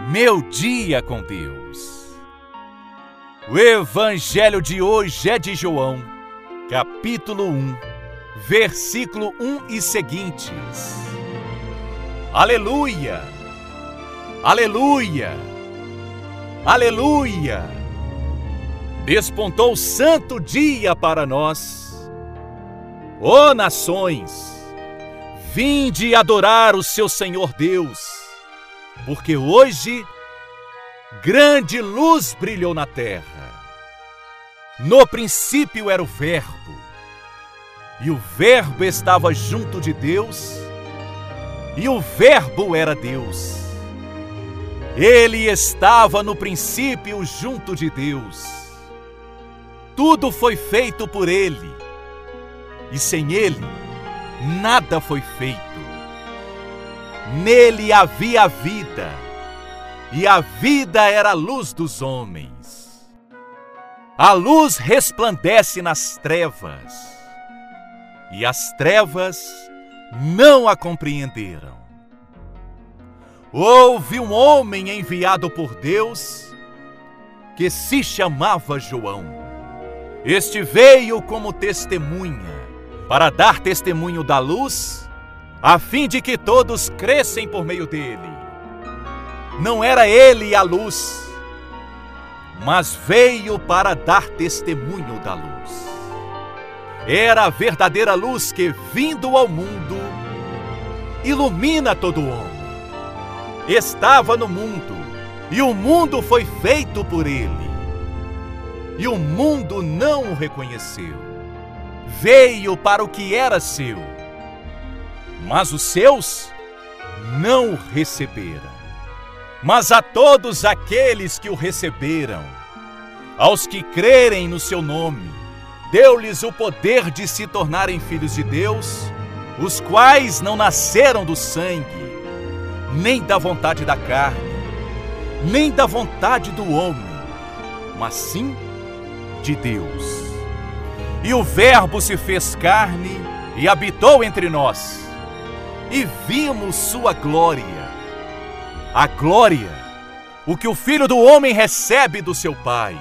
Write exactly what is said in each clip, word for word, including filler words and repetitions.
Meu dia com Deus. O evangelho de hoje é de João, capítulo um, versículo um e seguintes. Aleluia! Aleluia! Aleluia! Despontou santo dia para nós. Ó nações, vinde adorar o seu Senhor Deus, porque hoje grande luz brilhou na terra. No princípio era o Verbo, e o Verbo estava junto de Deus, e o Verbo era Deus. Ele estava no princípio junto de Deus. Tudo foi feito por Ele, e sem Ele nada foi feito. Nele havia vida, e a vida era a luz dos homens. A luz resplandece nas trevas, e as trevas não a compreenderam. Houve um homem enviado por Deus, que se chamava João. Este veio como testemunha, para dar testemunho da luz, a fim de que todos crescem por meio dele. Não era ele a luz, mas veio para dar testemunho da luz. Era a verdadeira luz que, vindo ao mundo, ilumina todo homem. Estava no mundo, e o mundo foi feito por ele, e o mundo não o reconheceu. Veio para o que era seu, mas os seus não o receberam. Mas a todos aqueles que o receberam, aos que crerem no seu nome, deu-lhes o poder de se tornarem filhos de Deus, os quais não nasceram do sangue, nem da vontade da carne, nem da vontade do homem, mas sim de Deus. E o Verbo se fez carne e habitou entre nós, e vimos sua glória. A glória, o que o Filho do Homem recebe do seu Pai,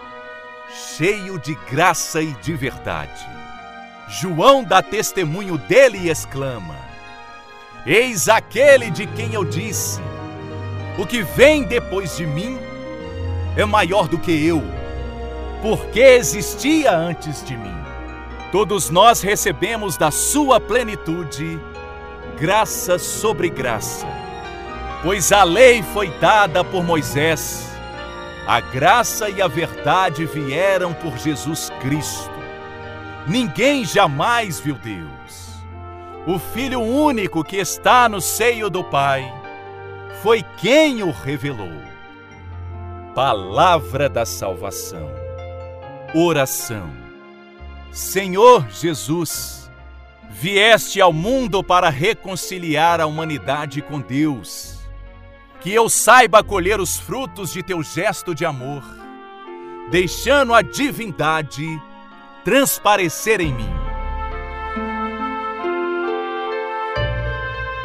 cheio de graça e de verdade. João dá testemunho dele e exclama: eis aquele de quem eu disse, o que vem depois de mim é maior do que eu, porque existia antes de mim. Todos nós recebemos da sua plenitude graça sobre graça. Pois a lei foi dada por Moisés, a graça e a verdade vieram por Jesus Cristo. Ninguém jamais viu Deus. O Filho único que está no seio do Pai foi quem o revelou. Palavra da salvação. Oração. Senhor Jesus, vieste ao mundo para reconciliar a humanidade com Deus. Que eu saiba colher os frutos de teu gesto de amor, deixando a divindade transparecer em mim.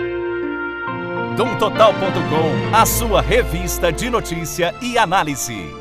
Dom Total ponto com, a sua revista de notícia e análise.